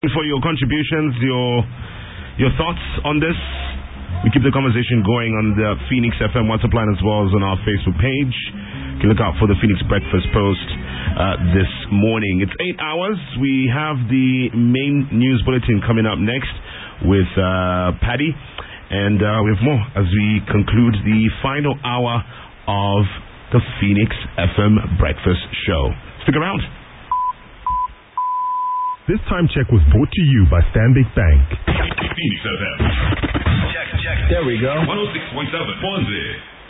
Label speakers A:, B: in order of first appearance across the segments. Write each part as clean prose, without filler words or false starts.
A: For your contributions, your thoughts on this. We keep the conversation going on the Phoenix FM WhatsApp line as well as on our Facebook page. You can look out for the Phoenix Breakfast Post this morning. It's 8 hours. We have the main news bulletin coming up next with Paddy, and we have more as we conclude the final hour of the Phoenix FM Breakfast Show. Stick around.
B: This time check was brought to you by Stanbic Bank.
C: Phoenix FM. Check.
D: There we go.
C: 106.7. Ponzi.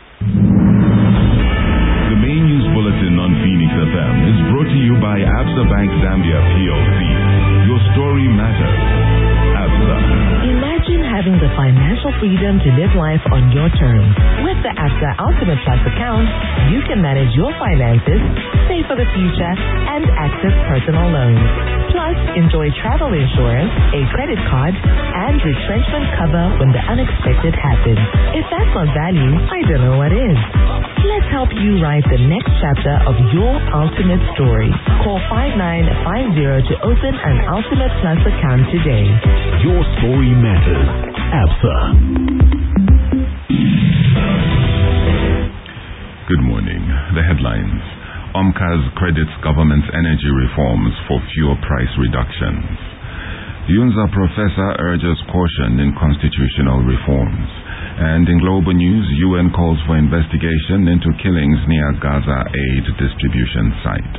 C: The main news bulletin on Phoenix FM is brought to you by Absa Bank Zambia PLC. Your story matters. Absa.
E: Imagine having the financial freedom to live life on your terms. With the Absa Ultimate Plus account, you can manage your finances, save for the future, and access personal loans. Plus, enjoy travel insurance, a credit card, and retrenchment cover when the unexpected happens. If that's not value, I don't know what is. Let's help you write the next chapter of your ultimate story. Call 5950 to open an Ultimate Plus account today.
B: Your story matters. Absa.
C: Good morning. The headlines. OMCAS credits government's energy reforms for fuel price reductions. UNZA professor urges caution in constitutional reforms. And in global news, UN calls for investigation into killings near Gaza aid distribution site.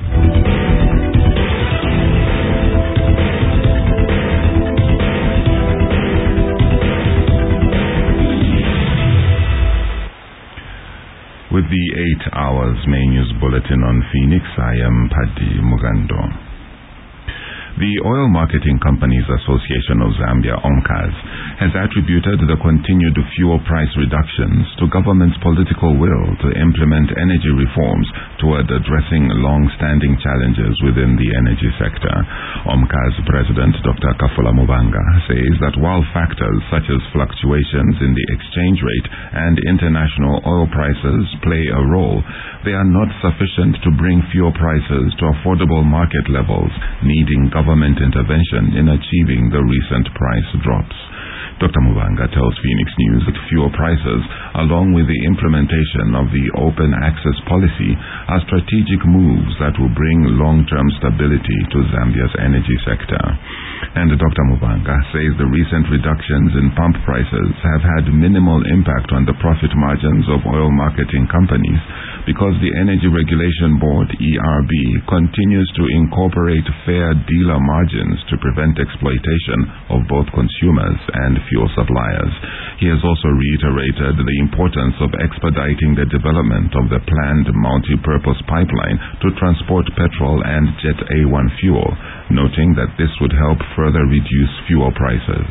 C: With the 8 hours main news bulletin on Phoenix, I am Paddy Mugando. The Oil Marketing Companies Association of Zambia, OMCAS, has attributed the continued fuel price reductions to government's political will to implement energy reforms toward addressing long-standing challenges within the energy sector. OMCAS President Dr. Kafula Mubanga says that while factors such as fluctuations in the exchange rate and international oil prices play a role, they are not sufficient to bring fuel prices to affordable market levels, needing government intervention in achieving the recent price drops. Dr. Mubanga tells Phoenix News that fuel prices, along with the implementation of the open access policy, are strategic moves that will bring long-term stability to Zambia's energy sector. And Dr. Mubanga says the recent reductions in pump prices have had minimal impact on the profit margins of oil marketing companies because the Energy Regulation Board, ERB, continues to incorporate fair dealer margins to prevent exploitation of both consumers and fuel suppliers. He has also reiterated the importance of expediting the development of the planned multi-purpose pipeline to transport petrol and Jet A1 fuel, noting that this would help further reduce fuel prices.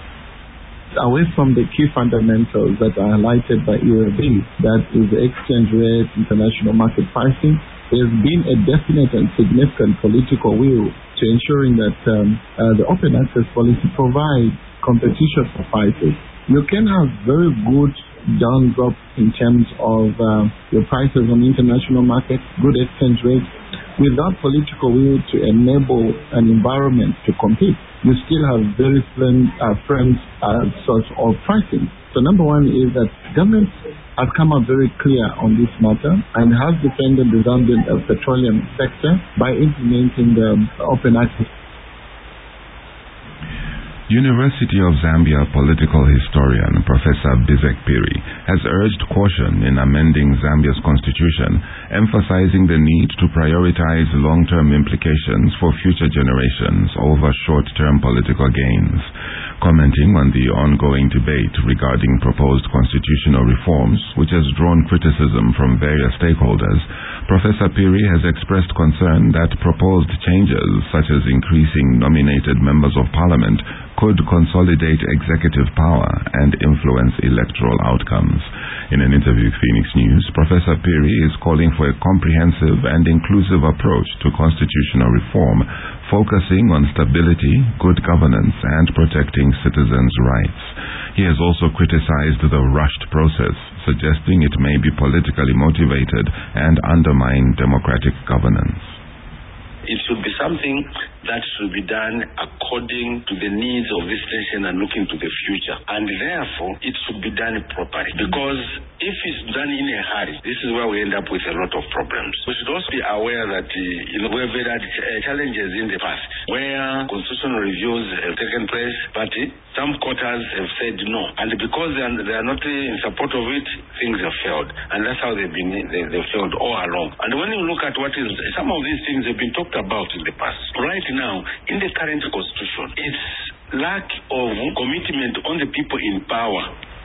D: Away from the key fundamentals that are highlighted by ERB, that is the exchange rate, international market pricing, there's been a definite and significant political will to ensuring that the open access policy provides competition for prices. You can have very good down drop in terms of your prices on the international market, good exchange rates. Without political will to enable an environment to compete, you still have very firm sorts of pricing. So number one is that government has come out very clear on this matter and has defended the Zambian petroleum sector by implementing the open access.
C: University of Zambia political historian Professor Bizek Piri has urged caution in amending Zambia's constitution, emphasizing the need to prioritize long-term implications for future generations over short-term political gains. Commenting on the ongoing debate regarding proposed constitutional reforms, which has drawn criticism from various stakeholders, Professor Piri has expressed concern that proposed changes, such as increasing nominated members of parliament, could consolidate executive power and influence electoral outcomes. In an interview with Phoenix News, Professor Piri is calling for a comprehensive and inclusive approach to constitutional reform, focusing on stability, good governance, and protecting citizens' rights. He has also criticized the rushed process, suggesting it may be politically motivated and undermine democratic governance.
F: It should be something that should be done according to the needs of this nation and looking to the future. And therefore, it should be done properly. Because if it's done in a hurry, this is where we end up with a lot of problems. We should also be aware that we've had challenges in the past where constitutional reviews have taken place, but some quarters have said no. And because they are not in support of it, things have failed. And that's how they've failed all along. And when you look at what is, some of these things have been talked about in the past. Right now, in the current constitution, it's lack of commitment on the people in power.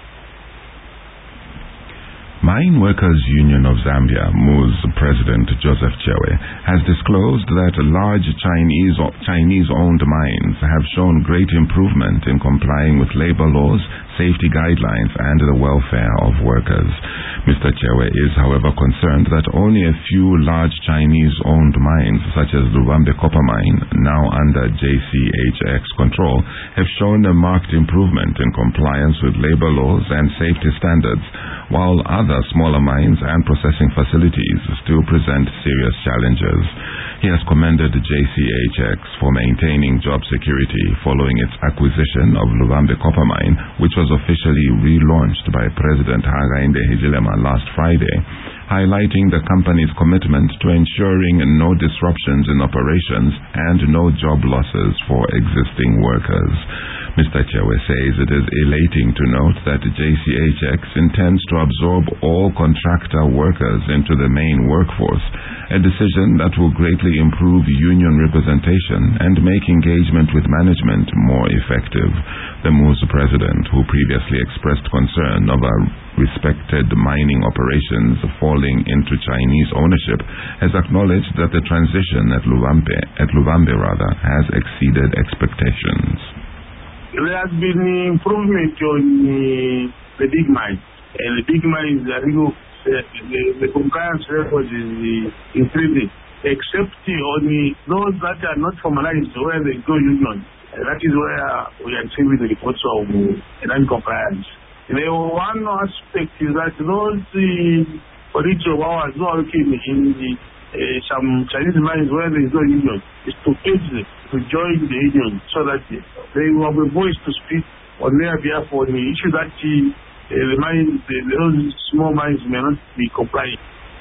C: Mine Workers Union of Zambia, MUZ President Joseph Chewe, has disclosed that large Chinese-owned mines have shown great improvement in complying with labor laws, safety guidelines, and the welfare of workers. Mr. Chewe is, however, concerned that only a few large Chinese-owned mines, such as Lubambe Copper Mine, now under JCHX control, have shown a marked improvement in compliance with labor laws and safety standards, while other smaller mines and processing facilities still present serious challenges. He has commended JCHX for maintaining job security following its acquisition of Lubambe Copper Mine, which was officially relaunched by President Hakainde Hichilema last Friday, highlighting the company's commitment to ensuring no disruptions in operations and no job losses for existing workers. Mr. Chewe says it is elating to note that JCHX intends to absorb all contractor workers into the main workforce, a decision that will greatly improve union representation and make engagement with management more effective. The MUZ president, who previously expressed concern over respected mining operations falling into Chinese ownership, has acknowledged that the transition at Lubambe has exceeded expectations.
G: There has been improvement on the big mines. And the big mines, I think the compliance record is increasing, except only those that are not formalized where there is no union. That is where we are receiving the reports of non-compliance. The one aspect is that those political powers who are working in some Chinese mines where there is no union is to urge them to join the union so that they will have a voice to speak on their behalf on the issue that those small mines may not be complying.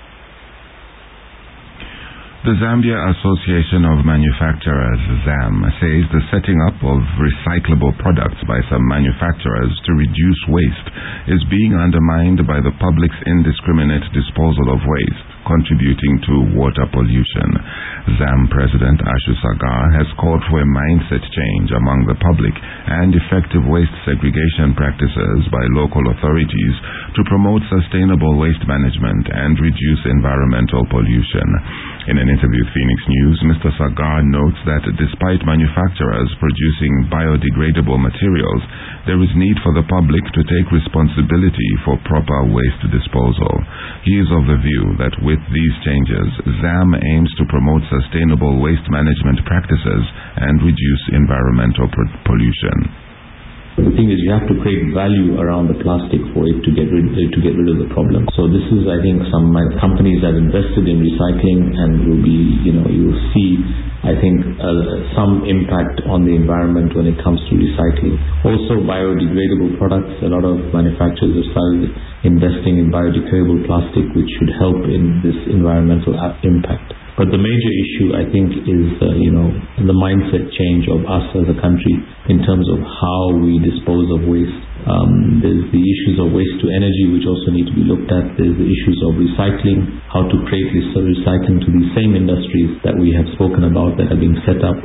C: The Zambia Association of Manufacturers, ZAM, says the setting up of recyclable products by some manufacturers to reduce waste is being undermined by the public's indiscriminate disposal of waste, contributing to water pollution. ZAM President Ashu Sagar has called for a mindset change among the public and effective waste segregation practices by local authorities to promote sustainable waste management and reduce environmental pollution. In an interview with Phoenix News, Mr. Sagar notes that despite manufacturers producing biodegradable materials, there is need for the public to take responsibility for proper waste disposal. He is of the view that with these changes, ZAM aims to promote sustainable waste management practices and reduce environmental pollution.
H: The thing is, you have to create value around the plastic for it to get rid of the problem. So this is, I think, some companies have invested in recycling, and will be, you will see, I think, some impact on the environment when it comes to recycling. Also, biodegradable products. A lot of manufacturers have started investing in biodegradable plastic, which should help in this environmental impact. But the major issue, I think, is the mindset change of us as a country in terms of how we dispose of waste. There's the issues of waste to energy, which also need to be looked at. There's the issues of recycling, how to create this recycling to the same industries that we have spoken about that are being set up.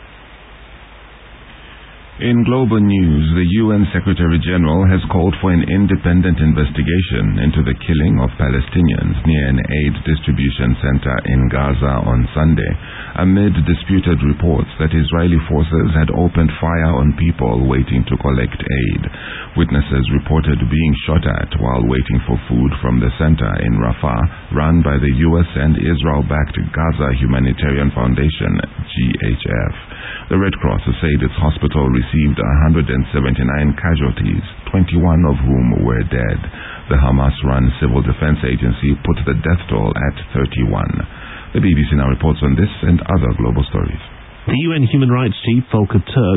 C: In global news, the UN Secretary General has called for an independent investigation into the killing of Palestinians near an aid distribution center in Gaza on Sunday, amid disputed reports that Israeli forces had opened fire on people waiting to collect aid. Witnesses reported being shot at while waiting for food from the center in Rafah, run by the U.S. and Israel-backed Gaza Humanitarian Foundation, GHF. The Red Cross said its hospital received 179 casualties, 21 of whom were dead. The Hamas-run Civil Defense Agency put the death toll at 31. The BBC now reports on this and other global stories.
I: The UN Human Rights Chief, Volker Turk,